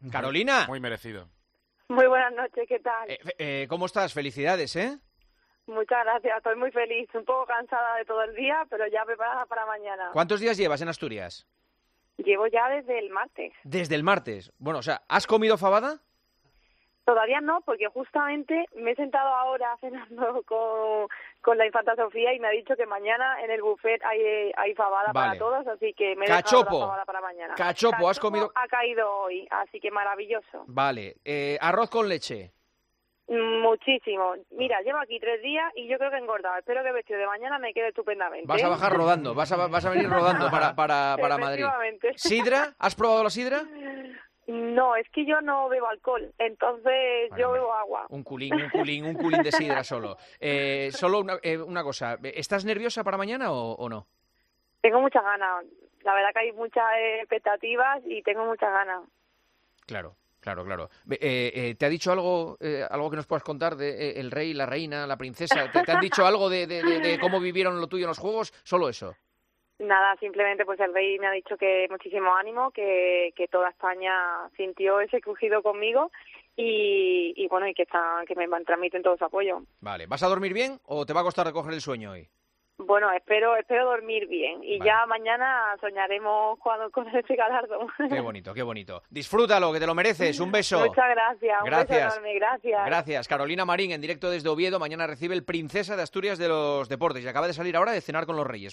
Carolina. Muy merecido. Muy buenas noches, ¿qué tal? ¿Cómo estás? Felicidades, ¿eh? Muchas gracias, estoy muy feliz, un poco cansada de todo el día, pero ya preparada para mañana. ¿Cuántos días llevas en Asturias? Llevo ya desde el martes. Desde el martes. Bueno, o sea, ¿has comido fabada? Todavía no, porque justamente me he sentado ahora cenando con la infanta Sofía y me ha dicho que mañana en el buffet hay fabada para todos, así que me he dejado la fabada para mañana. Cachopo, has comido... ha caído hoy, así que maravilloso. Vale, arroz con leche. Muchísimo. Mira, llevo aquí 3 días y yo creo que he engordado. Espero que el vestido de mañana me quede estupendamente. Vas a bajar rodando, vas a venir rodando para Madrid. ¿Sidra? ¿Has probado la sidra? No, es que yo no bebo alcohol, entonces yo bebo agua. Un culín de sidra solo. Solo una cosa, ¿estás nerviosa para mañana o no? Tengo muchas ganas. La verdad que hay muchas expectativas y tengo muchas ganas. Claro. ¿Te ha dicho algo que nos puedas contar de el rey, la reina, la princesa? ¿Te han dicho algo de cómo vivieron lo tuyo en los juegos? ¿Solo eso? Nada, simplemente pues el rey me ha dicho que muchísimo ánimo, que toda España sintió ese crujido conmigo y bueno, y que me transmiten todo su apoyo. Vale, ¿vas a dormir bien o te va a costar recoger el sueño hoy? Bueno, espero dormir bien y ya mañana soñaremos con ese galardón. Qué bonito. Disfrútalo, que te lo mereces. Un beso. Muchas gracias. Un beso enorme, gracias. Gracias. Carolina Marín, en directo desde Oviedo. Mañana recibe el Princesa de Asturias de los Deportes y acaba de salir ahora de cenar con los Reyes.